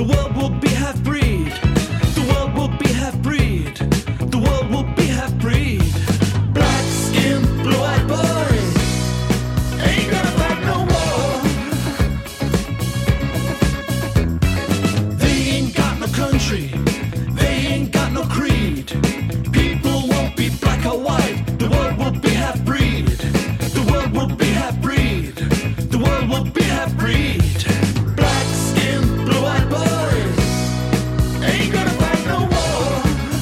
world will be half-breed. The world will be half-breed. The world will be half-breed. Black skin, blue-eyed boys ain't gonna fight no war. They ain't got no country. They ain't got no creed. People won't be black or white. The world will be half-breed. The world will be half-breed. The world will be half-breed. Black skin, blue-eyed boys ain't gonna fight no war.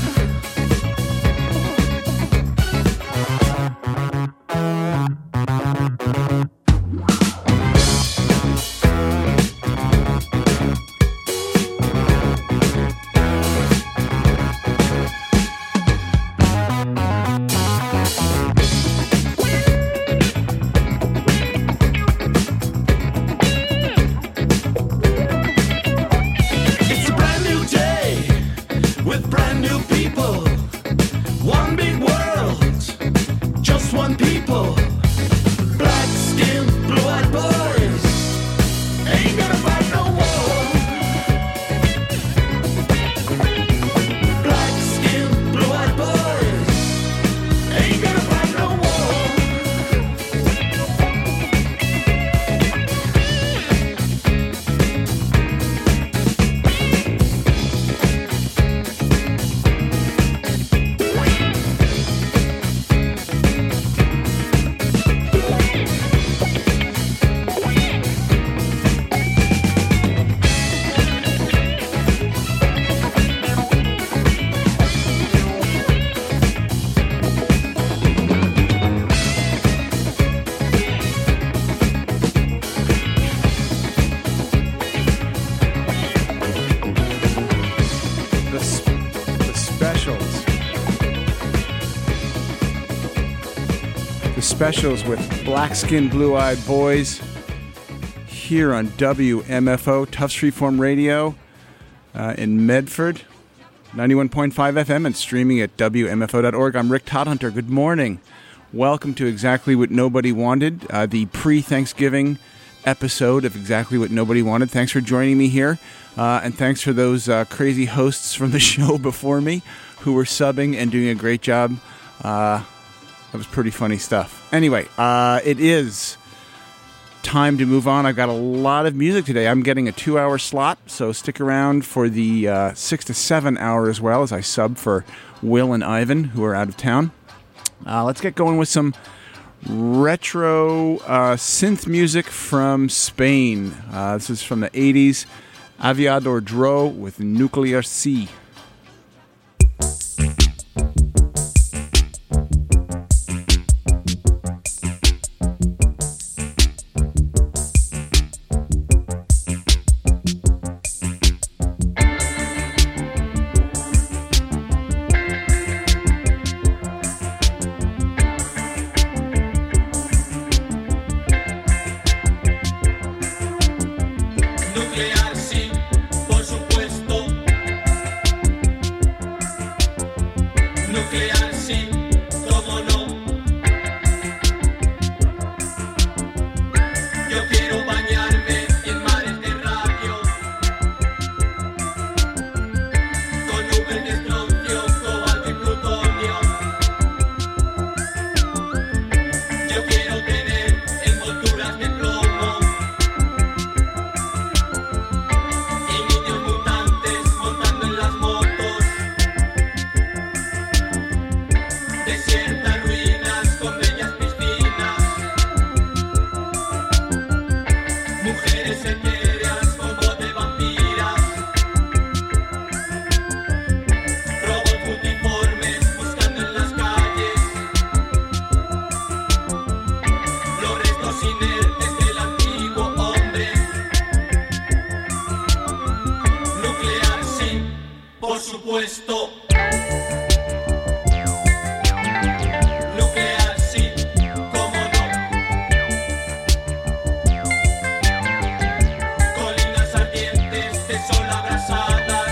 It's a brand new day with brand new people. One big world, just one people. Black skin, blue-eyed boys ain't gonna fight no war. Black skin, blue-eyed boys ain't gonna fight no war. The Specials with Black Skin, Blue-Eyed Boys here on WMFO, Tufts Freeform Radio in Medford, 91.5 FM and streaming at WMFO.org. I'm Rick Todhunter. Good morning. Welcome to Exactly What Nobody Wanted, the pre-Thanksgiving episode of Exactly What Nobody Wanted. Thanks for joining me here, and thanks for those crazy hosts from the show before me who were subbing and doing a great job. That was pretty funny stuff. Anyway, it is time to move on. I've got a lot of music today. I'm getting a 2-hour slot, so stick around for the 6 to 7 hour as well as I sub for Will and Ivan, who are out of town. Let's get going with some retro synth music from Spain. This is from the 80s. Aviador Dro with Nuclear Sea. Nuclear, sí, por supuesto. Nuclear, sí, cómo no. Yo quiero bañarme en mares de radio, con nubes de estroncio, cobalto y plutonio. Yo quiero tener envolturas de plomo y niños mutantes montando en las motos. Desiertas ruinas con bellas piscinas, mujeres etéreas como de vampiras, robots multiformes buscando en las calles los restos inertes del antiguo hombre. Nuclear, sí, por supuesto. Nuclear, sí, cómo no. Colinas ardientes de sol abrasadas,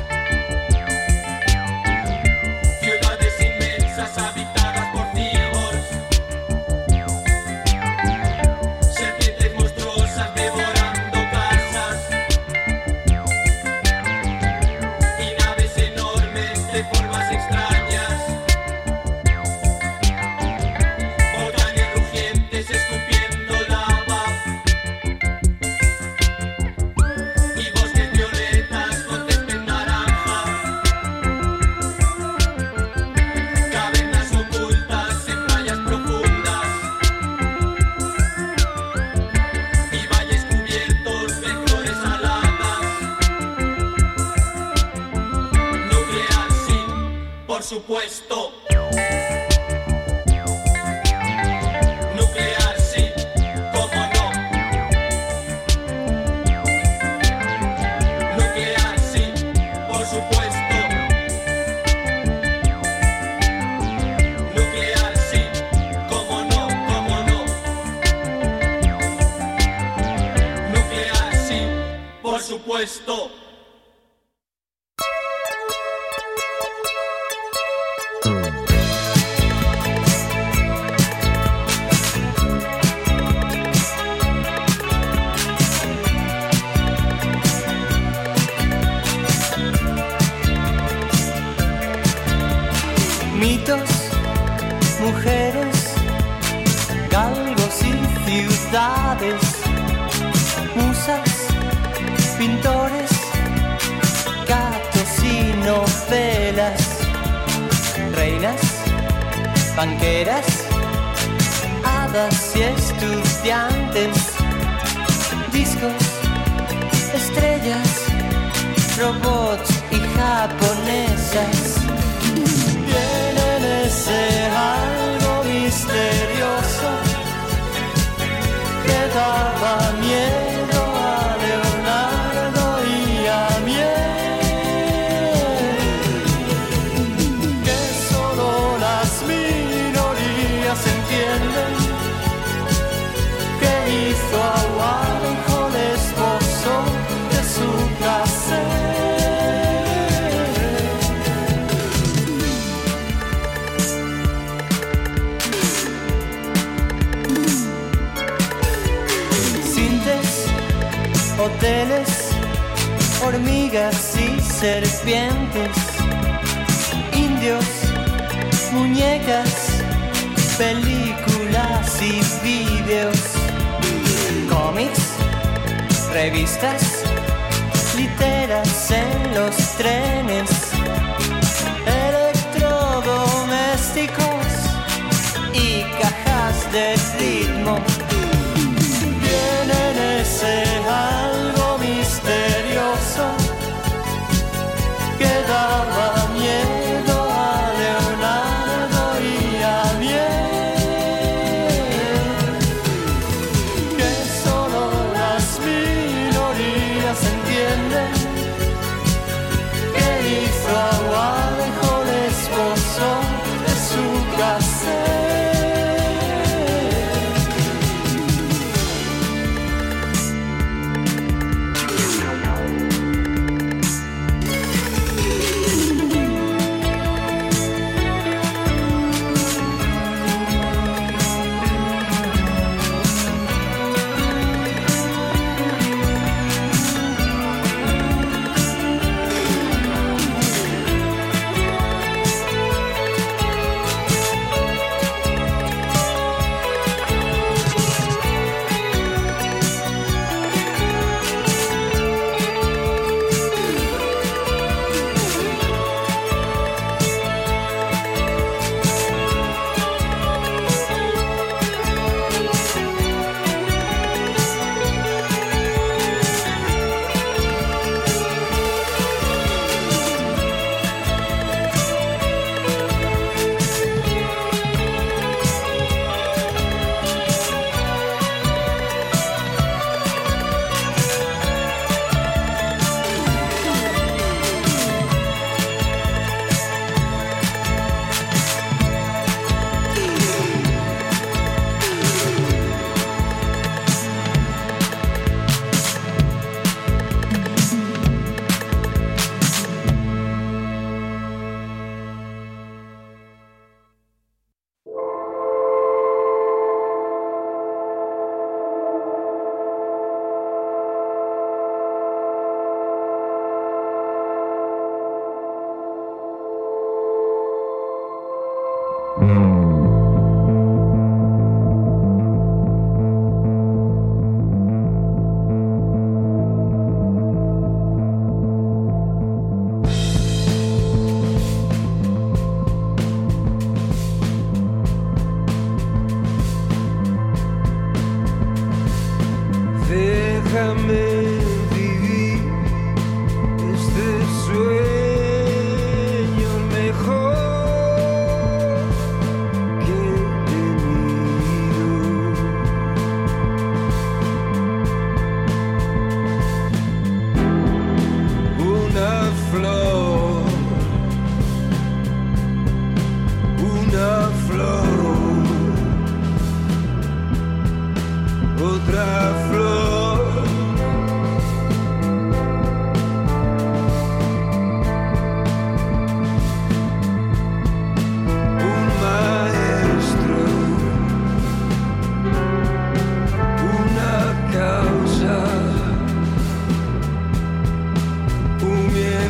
ciudades inmensas habitadas por cyborgs, serpientes monstruosas devorando casas, por supuesto. Nuclear, sí, cómo no. Nuclear, sí, por supuesto. Nuclear, sí, cómo no, cómo no. Nuclear, sí, por supuesto. Mitos, mujeres, galgos y ciudades, musas, pintores, gatos y novelas, reinas, banqueras, hadas y estudiantes, discos, estrellas, robots y japonesas. Tienen ese algo misterioso que daba miedo a Leonardo y a mí, que solo las minorías entienden, que hizo a Warhol esposo de su placer. Hoteles, hormigas y serpientes, indios, muñecas, películas y vídeos, cómics, revistas, literas en los trenes, electrodomésticos y cajas de ritmo. Tienen ese algo misterioso que daba miedo a Leonardo y a mí, que solo las minorías entienden,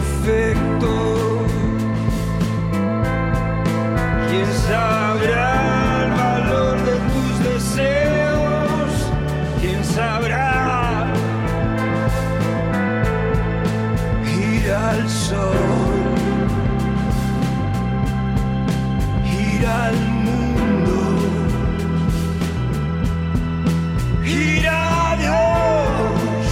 defecto. ¿Quién sabrá el valor de tus deseos? ¿Quién sabrá ir al sol, ir al mundo, ir a Dios?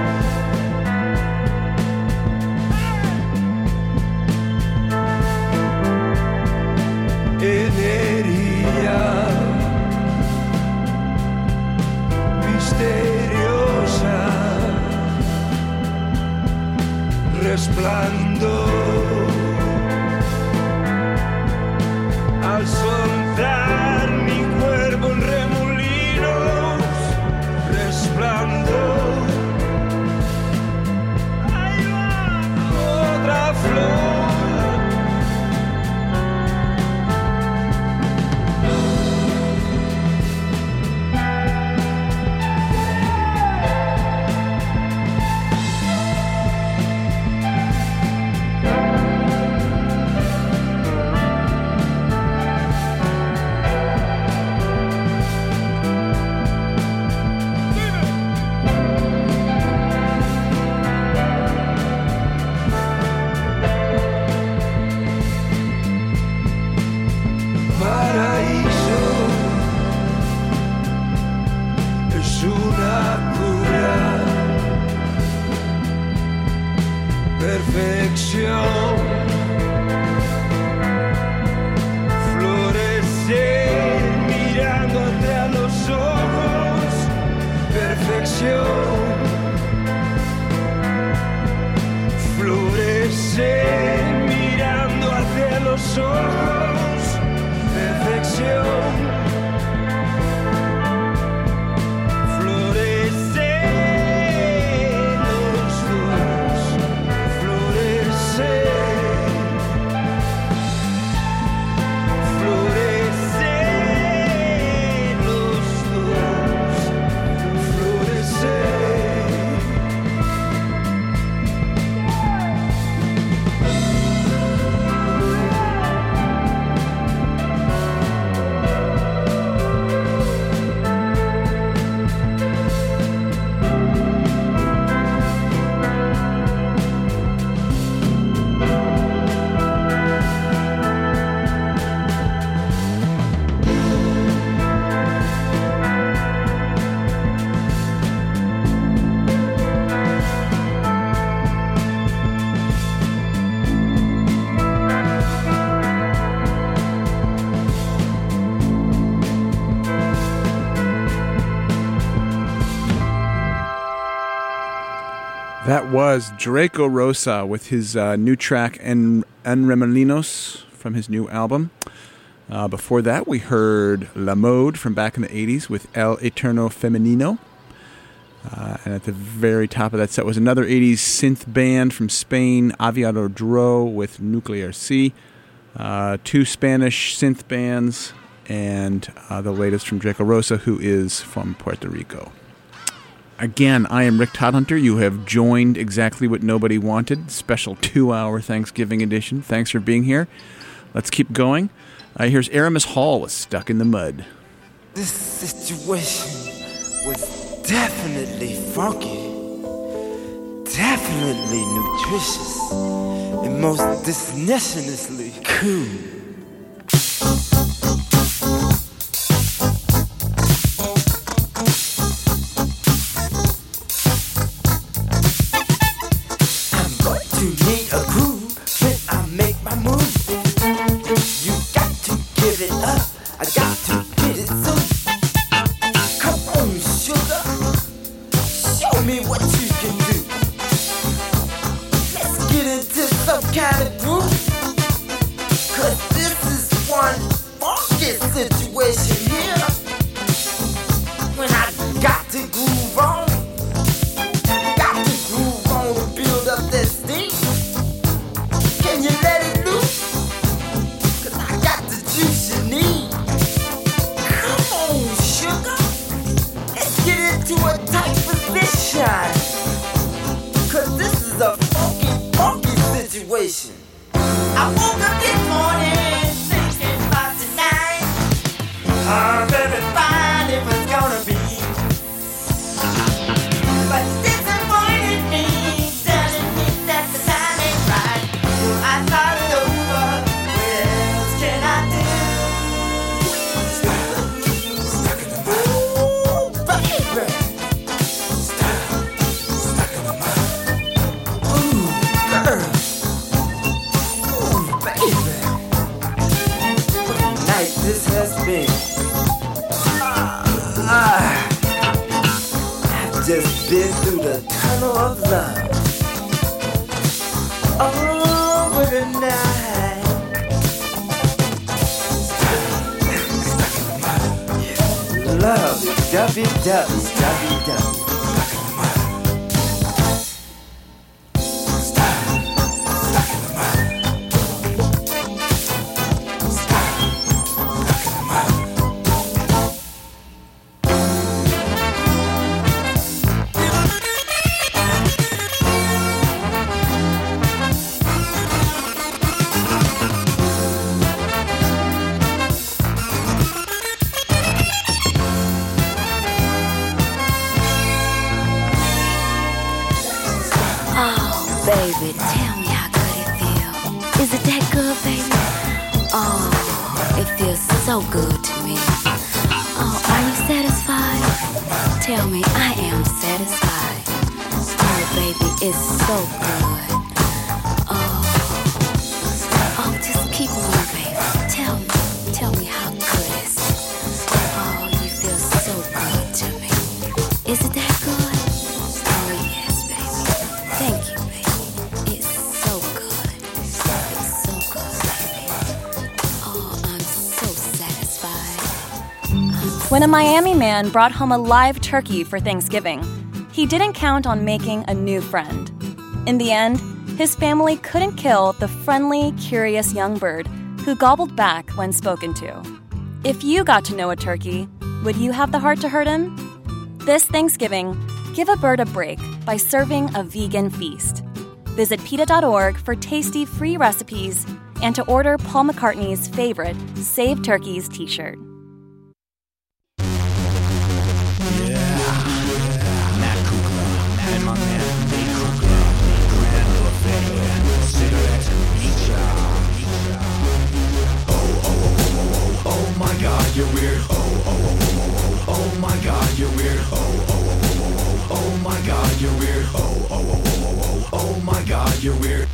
Energía misteriosa, resplandor al soltar mi cuerpo en remolinos, resplandor. Ahí va otra flor. Paraíso es una cura, perfección, florecer mirándote a los ojos, perfección, florecer mirando hacia los ojos, perfección. Florecer los dos, florecer, florecer los dos, florecer. That was Draco Rosa with his new track En Remolinos from his new album. Before that, we heard La Mode from back in the 80s with El Eterno Femenino. And at the very top of that set was another 80s synth band from Spain, Aviador Dro with Nuclear Sea. Two Spanish synth bands, and the latest from Draco Rosa, who is from Puerto Rico. Again, I am Rick Todhunter. You have joined Exactly What Nobody Wanted, special 2-hour Thanksgiving edition. Thanks for being here. Let's keep going. Here's Aramis Hall with Stuck in the Mud. This situation was definitely funky, definitely nutritious, and most destinationally cool. situation. I woke up this morning thinking about tonight. How very fine it was gonna be. But disappointed me, telling me that the time ain't right. So I thought it over. What else can I do? This has been. I've just been through the tunnel of love. Over the night. Love is www. Baby, tell me how good it feels. Is it that good, baby? Oh, it feels so good to me. Oh, are you satisfied? Tell me I am satisfied. Oh, baby, it's so good. Oh, just keep on, baby. Tell me how good it is. Oh, you feel so good to me. Is it that good? Oh, yes, baby. Thank you. When a Miami man brought home a live turkey for Thanksgiving, he didn't count on making a new friend. In the end, his family couldn't kill the friendly, curious young bird who gobbled back when spoken to. If you got to know a turkey, would you have the heart to hurt him? This Thanksgiving, give a bird a break by serving a vegan feast. Visit PETA.org for tasty free recipes and to order Paul McCartney's favorite Save Turkeys t-shirt. Oh my God, you're weird. Oh my God, you're weird. Oh my God, you're weird. Oh my God, you're weird.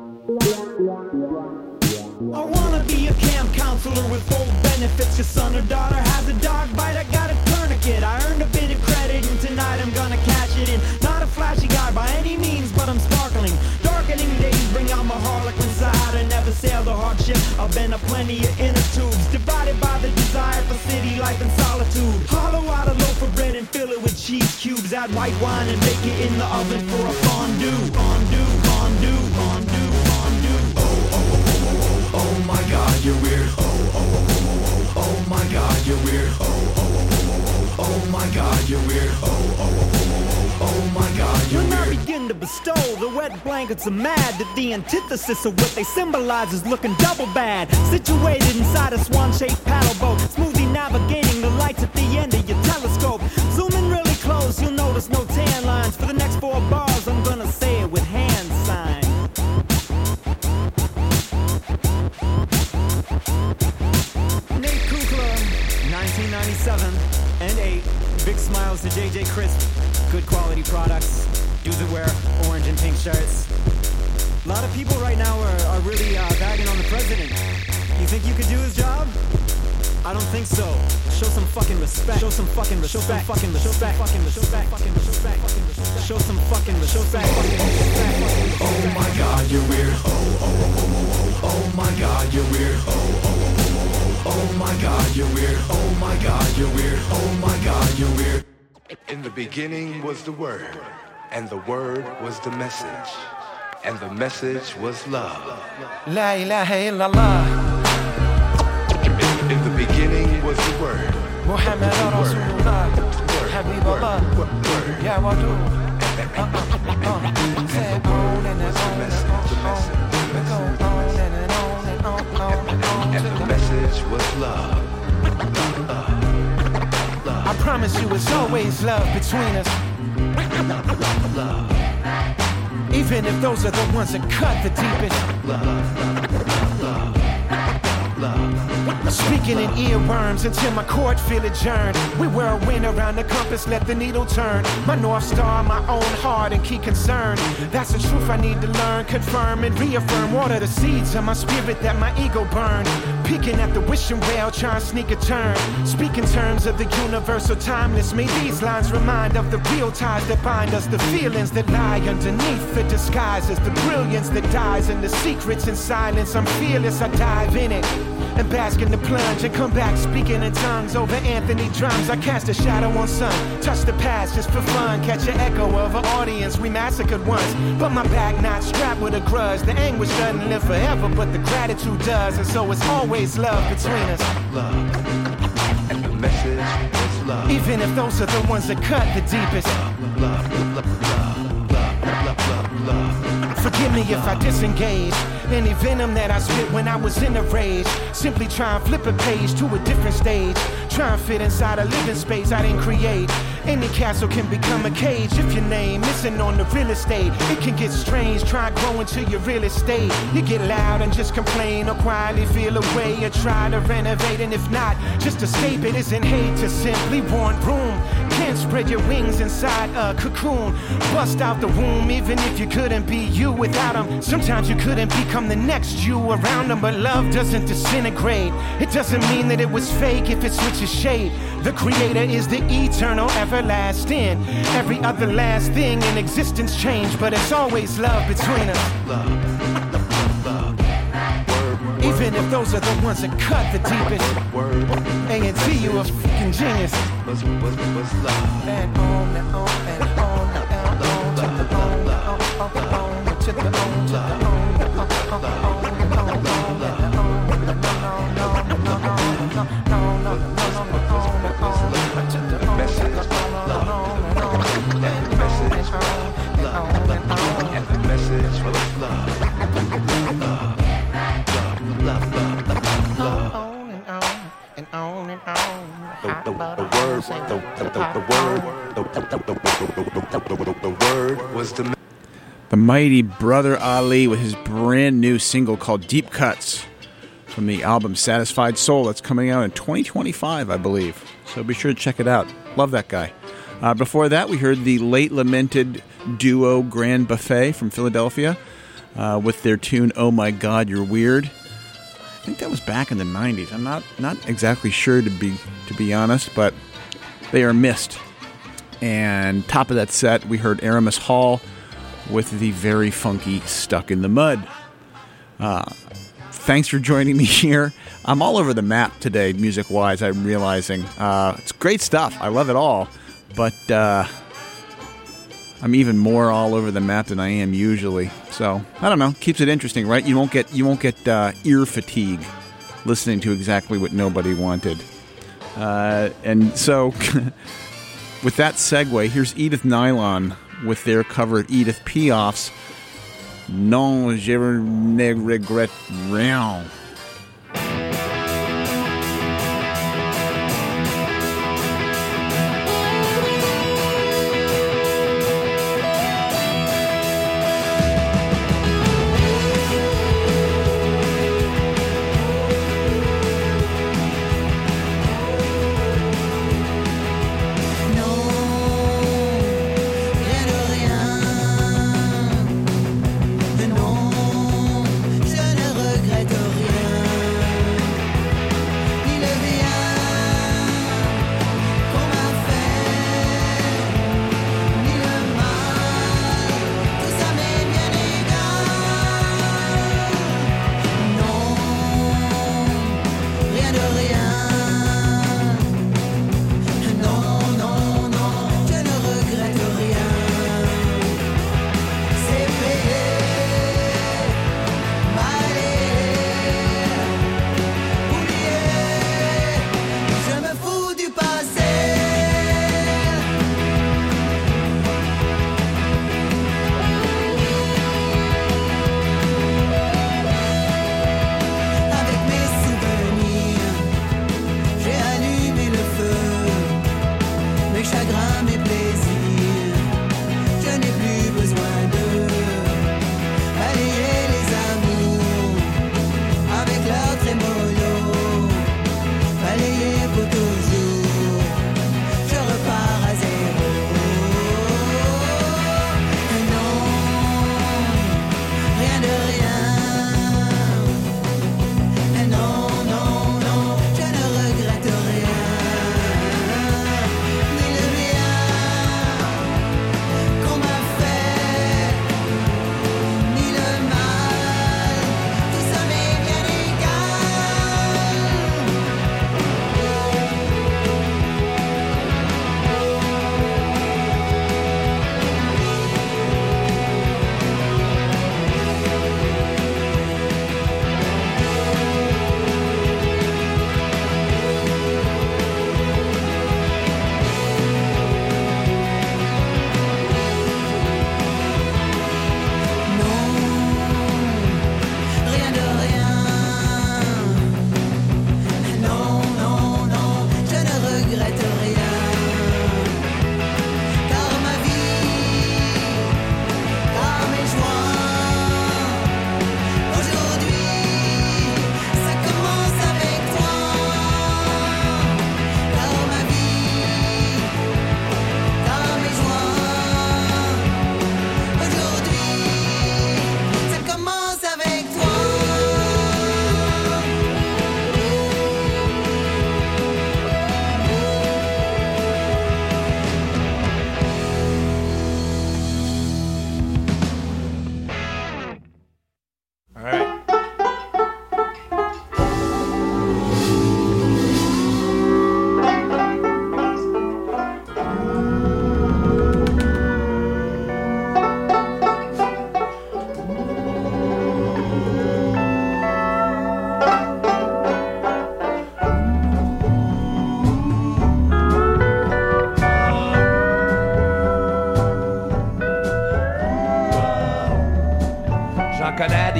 I wanna be a camp counselor with full benefits. Your son or daughter has a dog bite, I got a tourniquet. I earned a bit of credit and tonight I'm gonna cash it in. Not a flashy guy by any means, but I'm sparkling. Darkening days bring out my harlequin side. I never sailed a hardship, I've been to plenty of inner tubes. Divided by the desire for city life and solitude. Hollow out a loaf of bread and fill it with cheese cubes. Add white wine and bake it in the oven for a fondue. Fondue, fondue, fondue, fondue. Oh my God, you're weird. Oh my God, you're weird. Oh my God, you're weird. Oh my God, you're weird. When I begin to bestow the wet blankets of mad, that the antithesis of what they symbolize is looking double bad. Situated inside a swan-shaped paddle boat, smoothly navigating the lights at the end of your telescope. Zoom in really close, you'll notice no tan lines. For the next 4 bars, I'm gonna say it with hand signs. Nate Kukla, 1997 and 8. Big smiles to JJ Crisp. Good quality products. Dudes that wear orange and pink shirts. A lot of people right now are really bagging on the president. You think you could do his job? I don't think so. Show some fucking respect. Show some fucking respect. Show some fucking respect. Show some fucking respect. Oh my God, you're weird. Oh my God, you're weird. Oh my God, you're weird. Oh my God, you're weird. Oh my God, you're weird. In the beginning was the Word, and the Word was the message, and the message was love. La ilaha illallah. In the beginning was the Word. Muhammad Rasulullah. Habibullah. Ya Wadu. Say on and on and on. it's always love between us. Even if those are the ones that cut the deepest. Speaking in earworms until my court feel adjourned. We wear a wind around the compass, let the needle turn. My North Star, my own heart and key concern. That's the truth I need to learn, confirm and reaffirm. Water the seeds of my spirit that my ego burned. Peeking at the wishing well, trying to sneak a turn. Speak in terms of the universal timeless. May these lines remind of the real ties that bind us. The feelings that lie underneath the disguises. The brilliance that dies and the secrets in silence. I'm fearless, I dive in it and bask in the plunge and come back speaking in tongues over Anthony drums. I cast a shadow on sun, touch the past just for fun, catch an echo of an audience we massacred once. But my back not strapped with a grudge. The anguish doesn't live forever, but the gratitude does, and so it's always love between us. Love. And the message was love. Even if those are the ones that cut the deepest. Love, love, love, love, love, love, love. Forgive me if I disengage any venom that I spit when I was in a rage. Simply try and flip a page to a different stage. Try and fit inside a living space I didn't create. Any castle can become a cage if your name isn't on the real estate. It can get strange, try growing to your real estate. You get loud and just complain or quietly feel away or try to renovate. And if not, just escape it. Isn't hate to simply want room. Can't spread your wings inside a cocoon. Bust out the womb even if you couldn't be you without them. Sometimes you couldn't become the next you around them. But love doesn't disintegrate. It doesn't mean that it was fake if it switches shape. The creator is the eternal everlasting. Every other last thing in existence changed, but it's always love between us. Love, love, love. Word, Even if those are the ones that cut the deepest. word, A&T, you a fucking genius. was love. And on and on and on and on to the on, to the on, to the The word was the The mighty Brother Ali with his brand new single called Deep Cuts from the album Satisfied Soul that's coming out in 2025, I believe. So be sure to check it out. Love that guy. Before that, we heard the late lamented duo Grand Buffet from Philadelphia with their tune Oh My God, You're Weird. I think that was back in the 90s. I'm not exactly sure to be honest, but they are missed. And top of that set, we heard Aramis Hall with the very funky Stuck in the Mud. Thanks for joining me here. I'm all over the map today, music-wise, I'm realizing. It's great stuff. I love it all. But I'm even more all over the map than I am usually. So, I don't know. Keeps it interesting, right? You won't get ear fatigue listening to exactly what nobody wanted. And so, with that segue, here's Edith Nylon with their cover of Edith Piaf's Non, je ne regrette rien. Je ne regrette rien.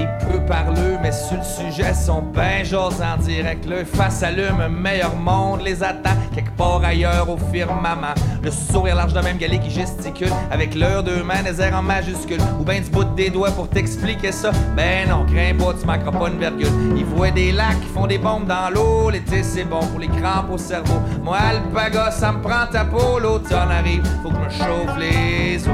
des peu parleux, mais sur le sujet sont ben j'ose en direct. Le face allume, un meilleur monde les attend quelque part ailleurs au firmament. Le sourire large de même galet qui gesticule avec leurs deux mains, des airs en majuscule, ou ben du bout des doigts pour t'expliquer ça. Ben non, crains pas, tu manqueras pas une virgule. Ils voient des lacs qui font des bombes dans l'eau. L'été c'est bon pour les crampes au cerveau. Moi alpaga, ça me prend ta peau. L'automne arrive, faut que je me chauffe les os.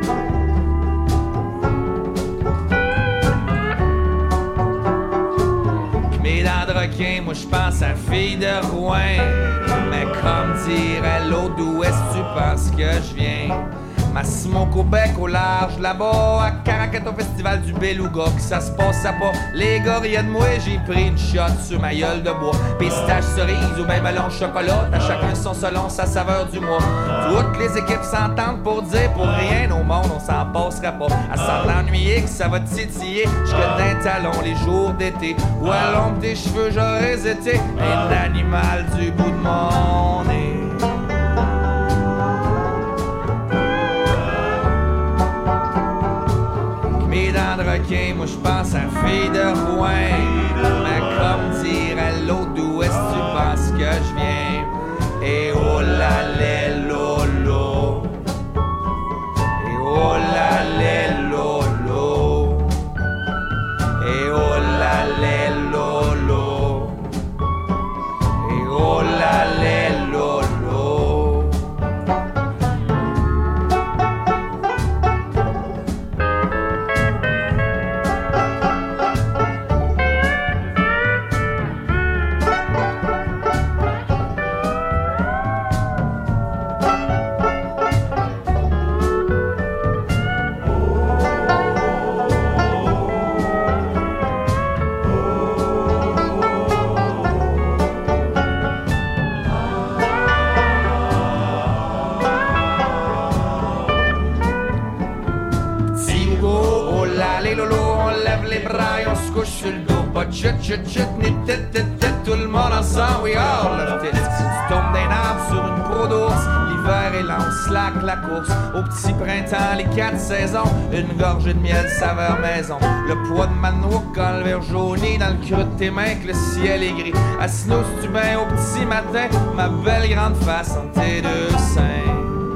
Mes dents de requin, moi j'pense à fille de Rouen. Mais comme dirait l'autre, d'où est-ce que tu penses que je viens? Massimo Québec au large, là-bas, à Caracat au festival du Beluga, que ça se passe à pas. Les gars, rien de moi, j'ai pris une shot sur ma gueule de bois. Pistache, cerise ou ben ballon chocolat, à chacun son selon sa saveur du mois. Toutes les équipes s'entendent pour dire pour rien au monde, on s'en passera pas. À s'en ennuyer que ça va titiller, jusque d'un talon les jours d'été. Ou à l'ombre des cheveux, j'aurais été un animal du bout de mon nez. Mes dents de requin, moi j'pense à fille de Rouen. Mais comme dirait l'autre, d'où est-ce que tu penses que je viens? Et oh la lé lolo. Et oh la lé lolo. Et oh la lé lolo. Et oh la lé lolo. Tout le monde ensemble, we all love it. Tu tombes d'un arbre sur une peau d'ours. L'hiver est lent, on slack la course. Au petit printemps, les 4 saisons. Une gorgée de miel, saveur maison. Le poids de ma noix quand le verre jauni dans le creux de tes mains que le ciel est gris. Assis-nous-tu bien au petit matin, ma belle grande face entre tes deux seins.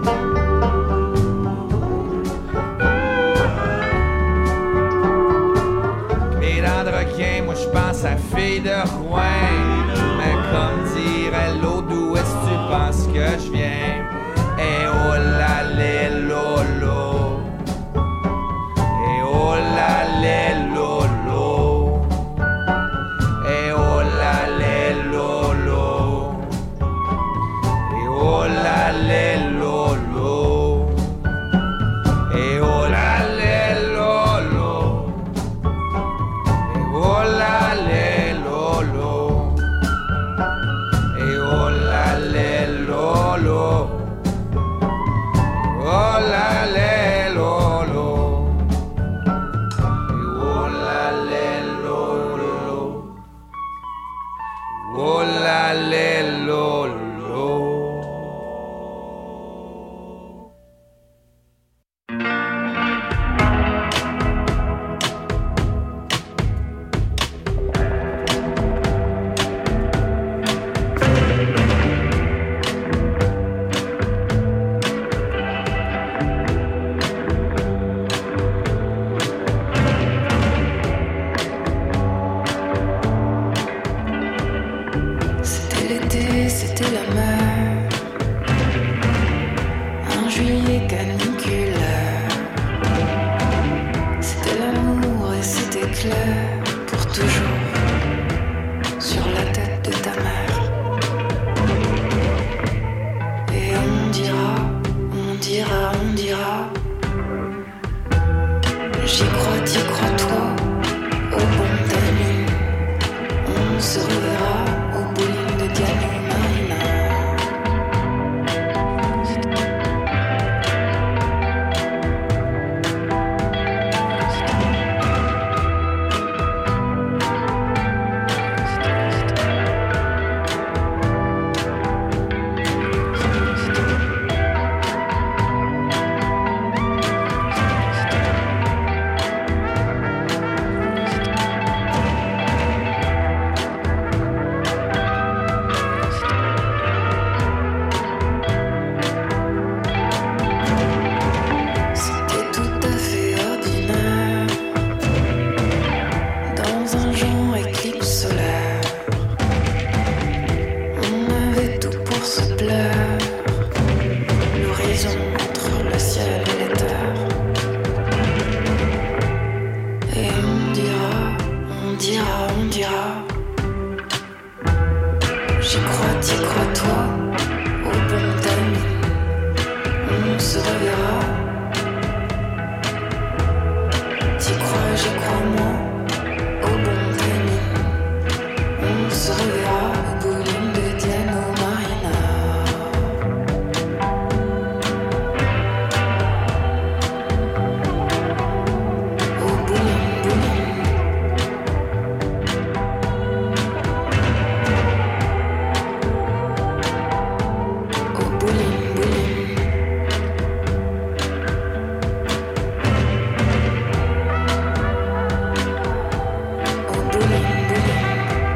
Mes dents de requin, moi j'pense à fille de Rouen. Mais comme dirait l'autre, d'où est-ce que tu penses que je viens? Et oh la lé lolo. Et oh la lé lolo. Et oh la lé lolo. Et oh la lé lolo. Et oh la lé lolo. Oh la lé lolo. Et oh la lé lolo. Oh la lé lolo. Et oh la lé lolo. Oh la lé lolo. C'était l'été, c'était la mer. Un juillet caniculaire. C'était l'amour et c'était clair pour toujours sur la tête de ta mère. Et on dira, on dira, on dira. J'y crois, t'y crois toi, au bon de la lune. On se reverra au bowling de Diane Marina. dans un genre éclipse solaire. On avait tout pour se plaire. L'horizon entre le ciel et les terres. Et on dira. J'y crois, t'y crois toi, au bon timing. On se reverra. T'y crois, j'y crois moi, au bon timing. On se reverra au bowling de Diane au Marina. Au bowling, bowling. Au bowling, bowling. Au bowling, bowling.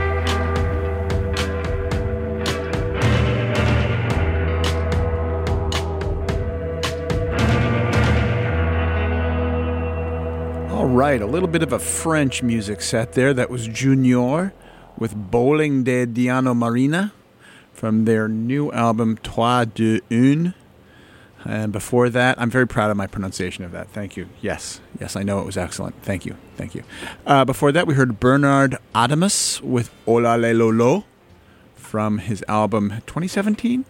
All right, a little bit of a French music set there. That was Junior with Bowling de Diano Marina from their new album Trois, Deux, Une. And before that, I'm very proud of my pronunciation of that. Thank you. Yes, I know it was excellent. Thank you. Before that, we heard Bernard Adamus with Ola Le Lolo from his album 2015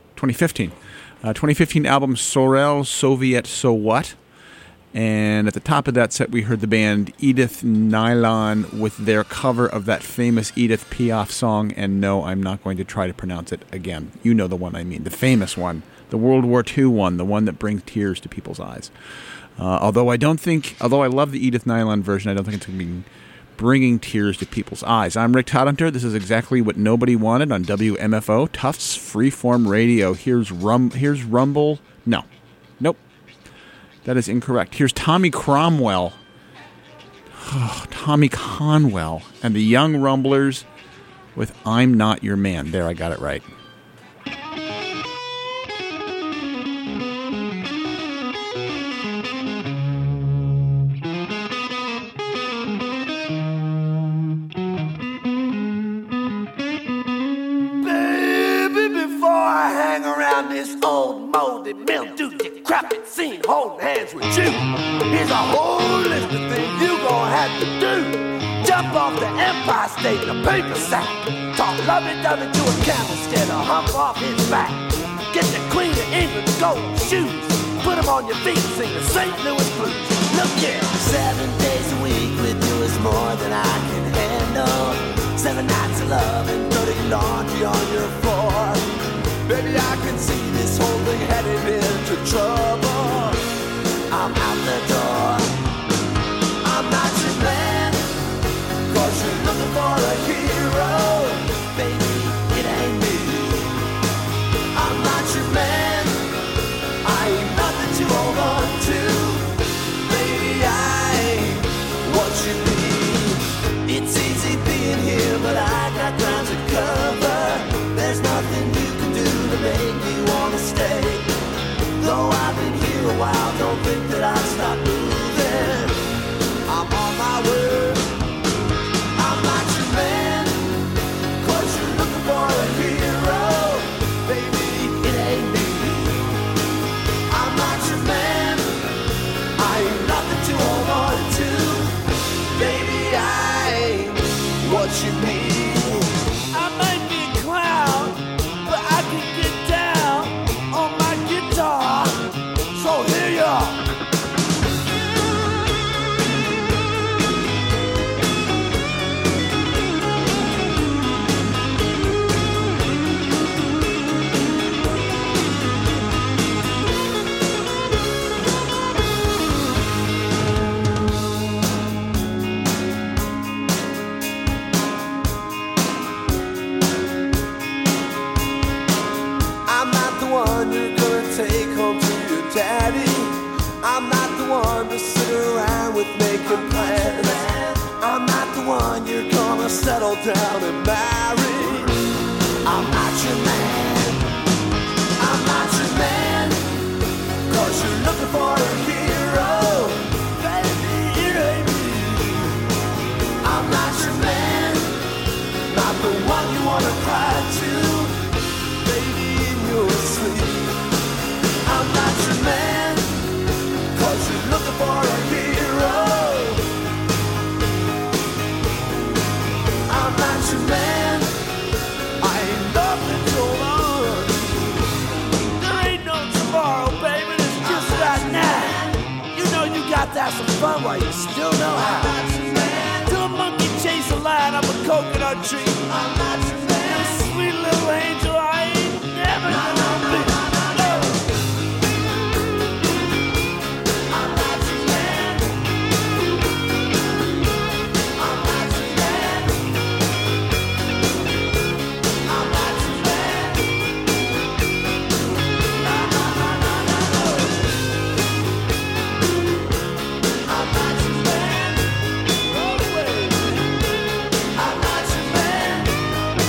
album Sorel Soviet So What. And at the top of that set, we heard the band Edith Nylon with their cover of that famous Edith Piaf song. And no, I'm not going to try to pronounce it again. You know the one I mean, the famous one, the World War II one, the one that brings tears to people's eyes. Although I love the Edith Nylon version, I don't think it's going to be bringing tears to people's eyes. I'm Rick Todhunter. This is exactly what nobody wanted on WMFO, Tufts Freeform Radio. Here's Rumble. No. Nope. That is incorrect. Here's Tommy Cromwell. Tommy Conwell and the Young Rumblers with I'm Not Your Man. There, I got it right. Baby, before I hang around this old moldy mildew decrepit scene holding hands with you, here's a whole list of things you gonna have to do. Jump off the Empire State in a paper sack. Talk lovey-dovey to a candlestick or hump off his back. Get the Queen of England's golden shoes. Put them on your feet, sing the St. Louis blues. Look here, 7 days a week with you is more than I can handle. 7 nights of love and dirty laundry on your floor. Baby, I can see this whole thing headed into trouble. I'm out the door. I'm not your man, 'cause you're looking for a hero. Baby, it ain't me. I'm not your man. I ain't nothing to hold on to. Baby, I ain't what you need. It's easy being here, but I got ground to cover. There's nothing you can do to make me wanna stay. Though I've been here a while, don't think that I'll stop moving. I'm on my way. I'm not your man, 'cause you're looking for a hero. Baby, it ain't me. I'm not your man. I ain't nothing to hold on to. Baby, I ain't what you need. I might be a clown, but I can get down on my guitar. So here you are. I'm not the one you're gonna take home to your daddy. I'm not the one to sit around with making plans. I'm not the one you're gonna settle down and marry. I'm not your man. I'm not your man, 'cause you're looking for a hero. Baby, it ain't me. I'm not wanna cry too, baby, in your sleep. I'm not your man, 'cause you're looking for a hero. I'm not your man, I ain't nothing so much. There ain't no tomorrow, baby, it's just right now. You know you got to have some fun while you still know how. Till a monkey chase a lion up a coconut tree. I'm not your man, sweet little angel, I ain't never gonna be. I'm not your man. I'm not your man. I'm not your man. No, no, no, no, no, no. I'm not your man. No way. I'm not your man.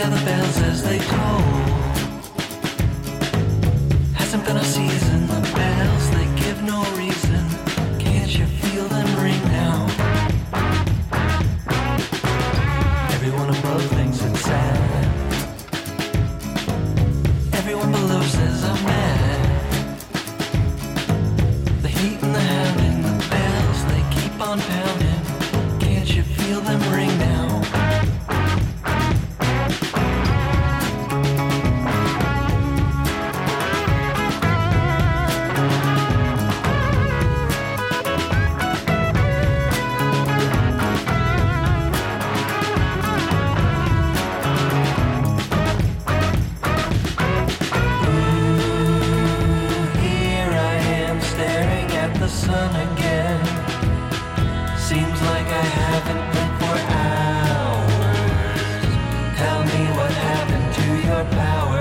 hear the bells as they toll. Hasn't been a season, the bells, they give no reason. Can't you feel them ring now? Everyone above thinks it's sad. Everyone below says I'm mad. The heat and the hounding, the bells, they keep on pounding. Can't you feel them ring now? Sun again. Seems like I haven't been for hours. Tell me what happened to your power.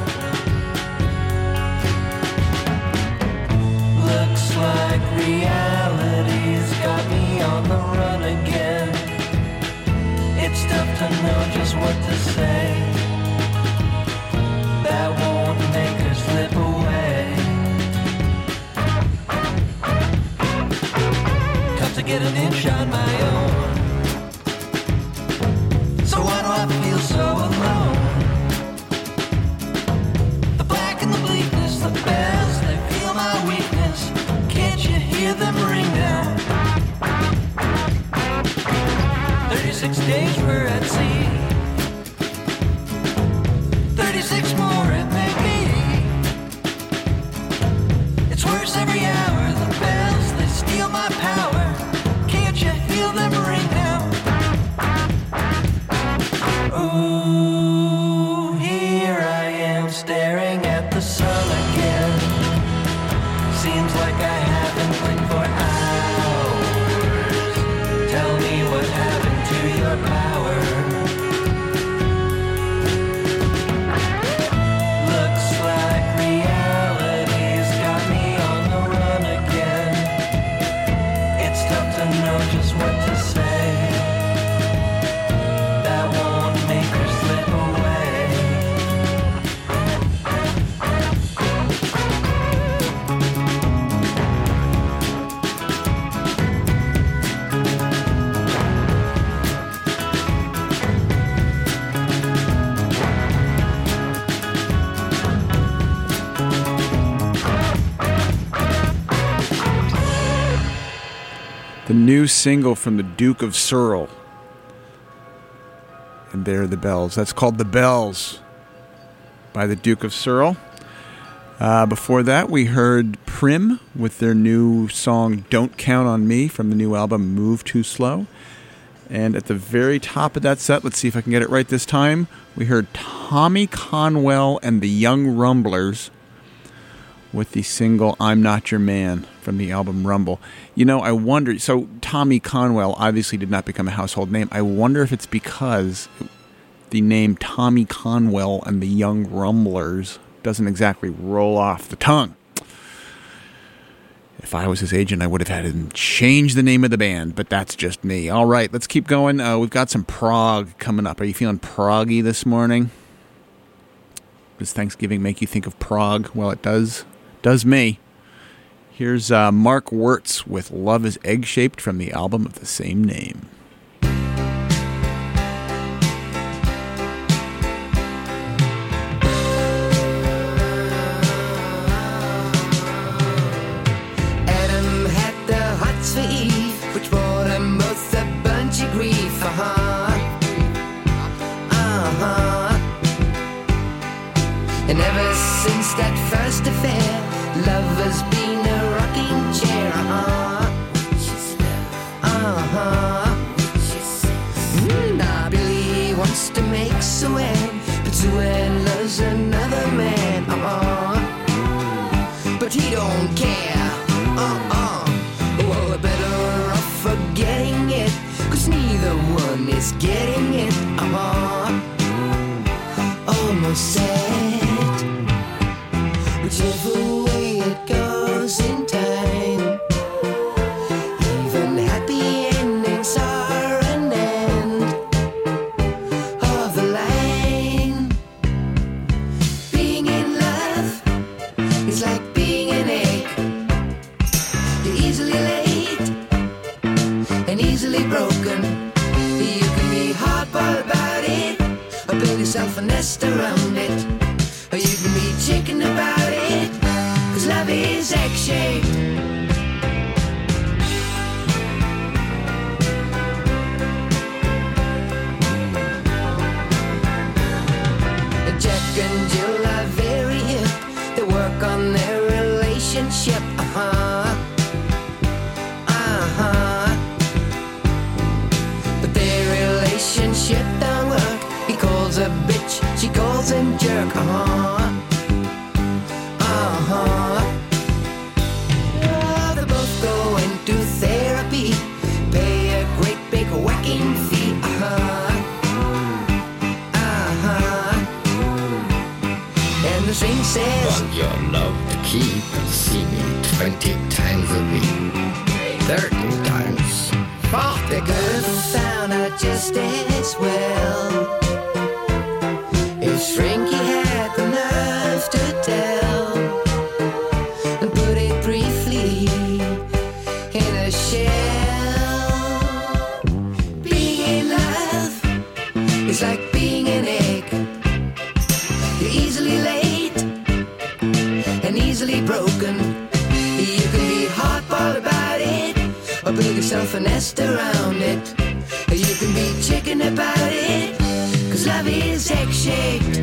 Looks like reality's got me on the run again. It's tough to know just what to say. That won't make her slip away. To get an inch on my own. So why do I feel so alone? The black and the bleakness, the bells, they feel my weakness. Can't you hear them ring now? 36 days we're at sea. 36 more it may be. It's worse every hour. The bells, they steal my power. Feel them ring now. Ooh, here I am staring at the sun again. Seems like I haven't blinked for hours. Tell me what happened to your power. Looks like reality's got me on the run again. It's tough to know just what to say. That won't make her slip away. The new single from the Duke of Searle. And there are the bells. That's called The Bells by the Duke of Searle. Before that, we heard Prim with their new song Don't Count on Me from the new album Move Too Slow. And at the very top of that set, let's see if I can get it right this time, we heard Tommy Conwell and the Young Rumblers with the single I'm Not Your Man from the album Rumble. You know, I wonder, so Tommy Conwell obviously did not become a household name. I wonder if it's because the name Tommy Conwell and the Young Rumblers doesn't exactly roll off the tongue. If I was his agent, I would have had him change the name of the band, but that's just me. All right, let's keep going. We've got some prog coming up. Are you feeling proggy this morning? Does Thanksgiving make you think of Prague? Well, it does. Does me. Here's Mark Wirtz with Love is Egg-Shaped from the album of the same name. Adam had the hots for Eve, which brought them both a bunch of grief. And ever since that first affair, love has been a rocking chair. Now Billy wants to make Sue-Ann, but Sue-Ann loves another man. But he don't care. Well, they're better off forgetting it, 'cause neither one is getting it. Almost set, whichever way it goes in time. Even happy endings are an end of the line. and easily broken. You can be hardball about it, or build yourself a nest around it. Or you can be chicken about it, 'cause love is egg-shaped. Jack and Jill are very hip. They work on their relationship. But their relationship don't work. He calls her bitch, she calls him jerk. Oh, they both go into therapy, pay a great big whacking fee. And the string says, want your love to keep and see me 20 times a week, 30 times, 40 the girl found out just as well. If Shrinky had the nerve to tell, and put it briefly in a shell. Being in love is like being an egg. You're easily late and easily broken. You can be hardball about it, or build yourself a nest around it. Or you can be chicken about it, 'cause love is egg-shaped.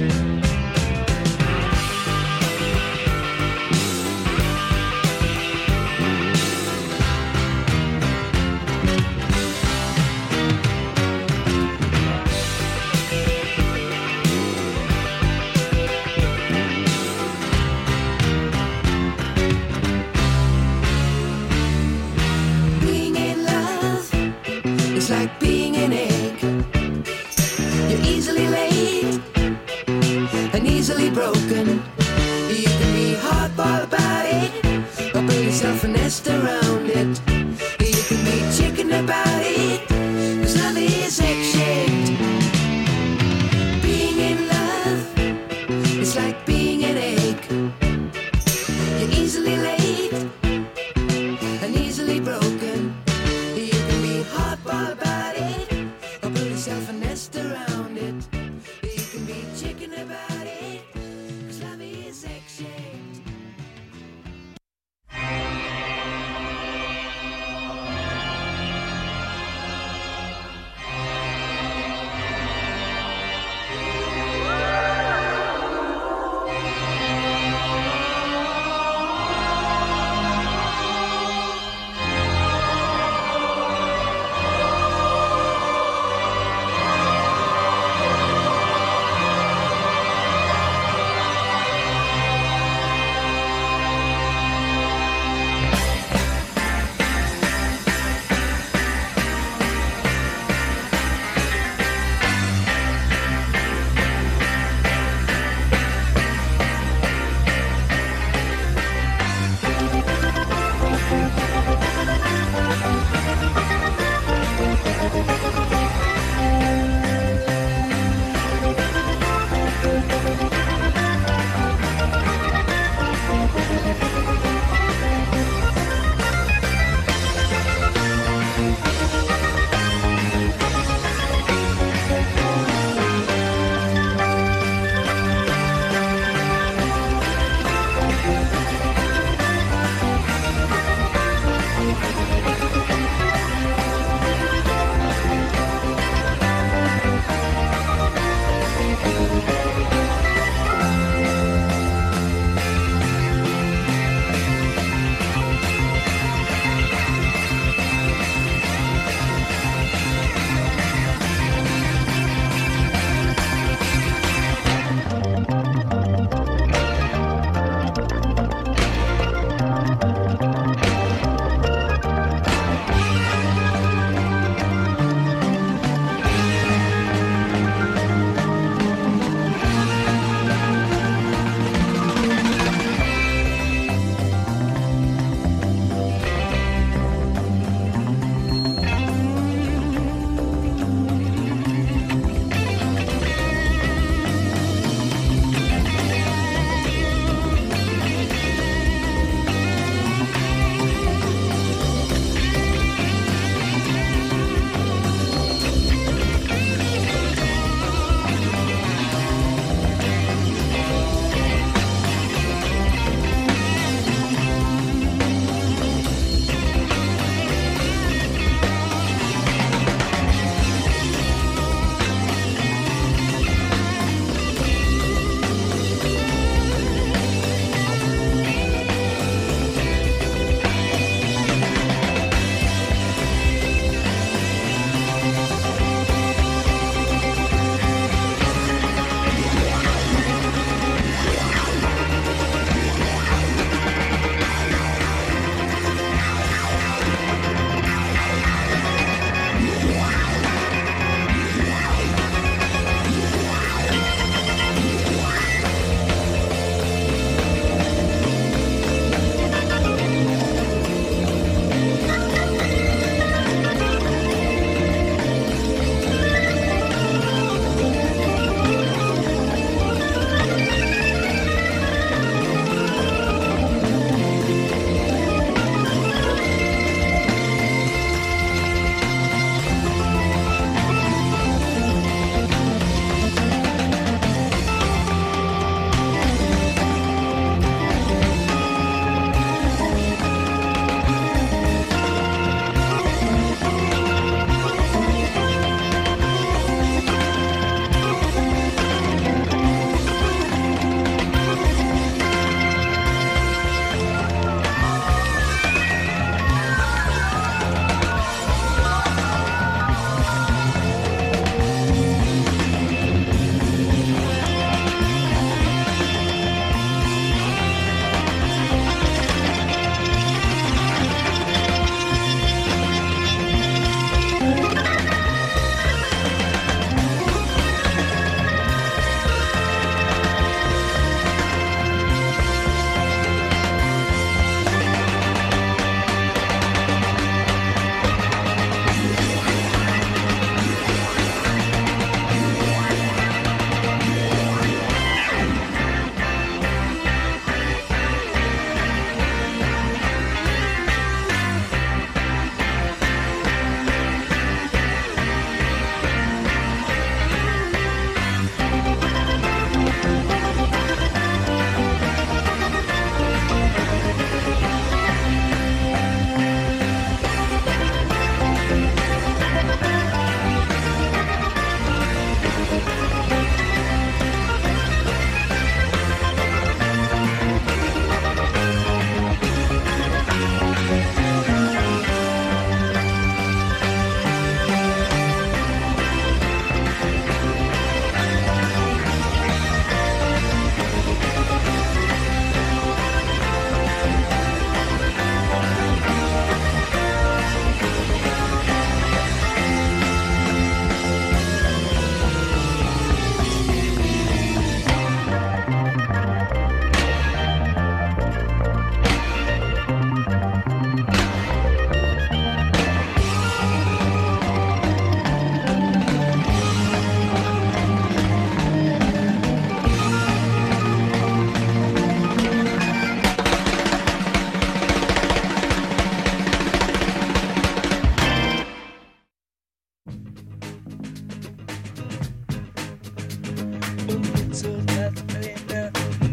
Being in love is like being an egg. You're easily late and easily broken. You can be hardball about it, or build yourself a nest around it. You can be chicken about it, 'cause love is egg-shaped. Being in love is like being an egg. You're easily late and easily broken. You can be hardball about it, or build yourself a nest around it. You can be chicken about it,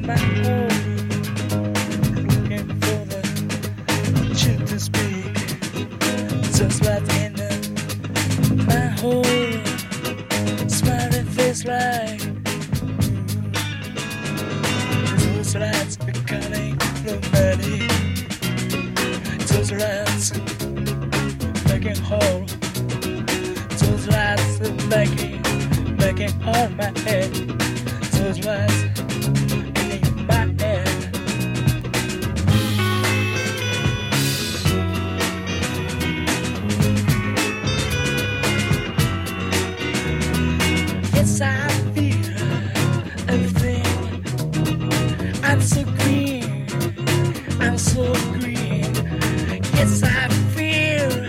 my home, looking for the truth to speak. Just what's in my home, smiling face like those lights becoming romantic. Those lights making whole. Those lights making on my head. Those lights